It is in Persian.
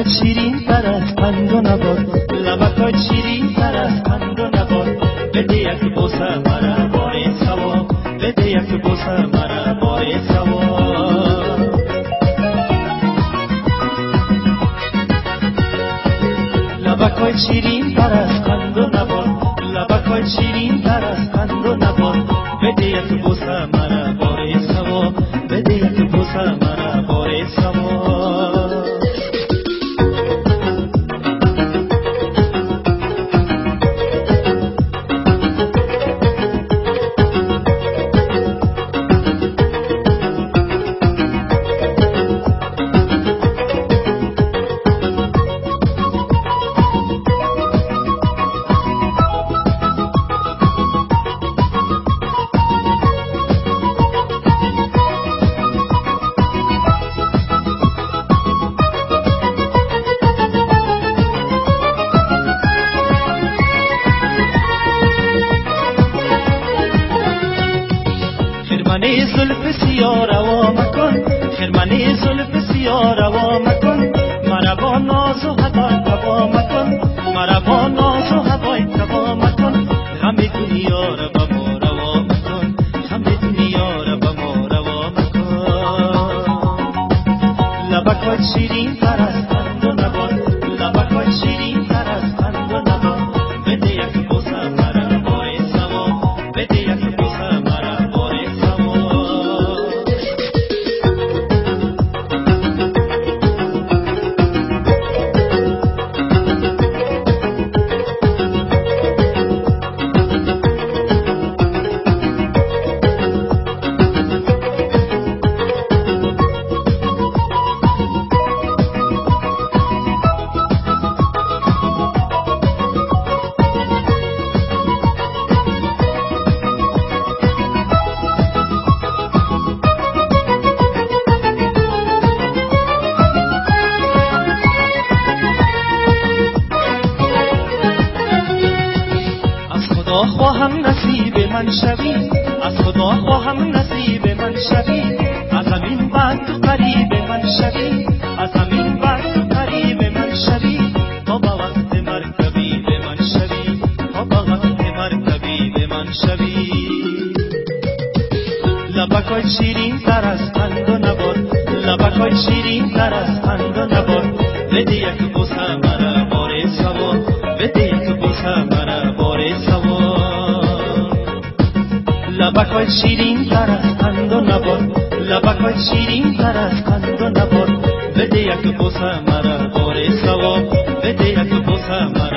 شیرین تر از قند و نبات، لبکات شیرین تر از قند و نبات. بده یک بوسه مرا باری سوا، بده یک بوسه مرا باری سوا. لبکات شیرین تر از قند و نبات، لبکات شیرین تر از قند و نبات. بده یک بوسه مرا باری سوا، بده یک بوسه مرا باری سوا. خرمنی زلف سیاه روا مکن، خرمنی زلف سیاه روا مکن. مرا با ناز و هوای تبا مکن، مرا با ناز و هوای تبا مکن. غم دنیا را به ما روا مکن، غم دنیا را به ما روا مکن. لبکات شیرین تر از قند و نبات، لبکات شیرین تر از قند و نبات. بده یک بوسه مرا باری سوا، بده یک بوسه مرا باری سوا. خواهم نصیب من شوی، از خدا خواهم نصیب من شوی. از زمین بر تو قریب من شوی، از زمین بر تو قریب من شوی. تا با وقت مرکبی به من شوی، تا با وقت مرکبی به من شوی. لبکات شیرین تر از قند و نبات، لبکات شیرین تر از قند و نبات. بده یک بوسه مرا باری سوا، بده یک بوسه مرا باری سوا. لبکات شیرین تر از قند و نبات، لبکات شیرین تر از قند و نبات. بده یک بوسه مرا باری سوا، بده یک بوسه مرا